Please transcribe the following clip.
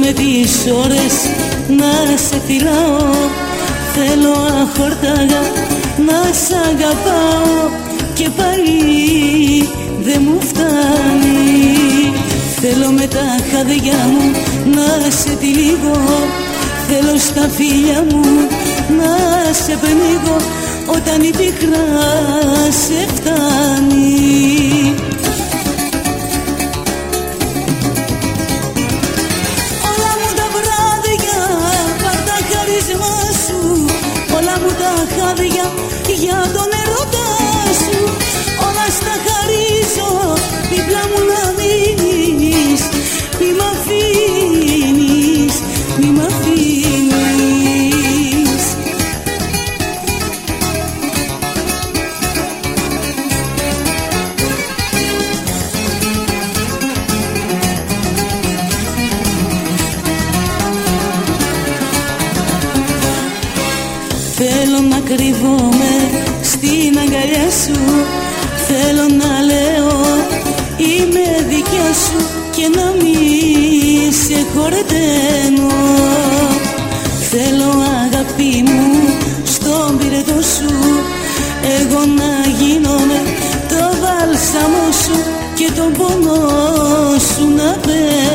με τις ώρες να σε φυλάω, θέλω αχόρταγα να σ' αγαπάω και πάλι δεν μου φτάνει. Θέλω με τα χάδια μου να σε τυλίγω, θέλω στα φίλια μου να σε πνίγω, όταν η πίκρα σε φτάνει. Όλα μου τα βράδια πάρ' τα χαρίσμα σου, όλα μου τα χάδια για τον ερώτα σου, όλα στα χαρίζω δίπλα μου να μείνεις, μη μ' αφήνεις, μη μ' αφήνεις. Θέλω να κρύβομαι στην αγκαλιά σου, θέλω να λέω είμαι δικιά σου και να μην σε χορταίνω. Θέλω αγάπη μου στον πυρετό σου, εγώ να γίνομαι το βάλσαμο σου και τον πόνο σου να παίρνω.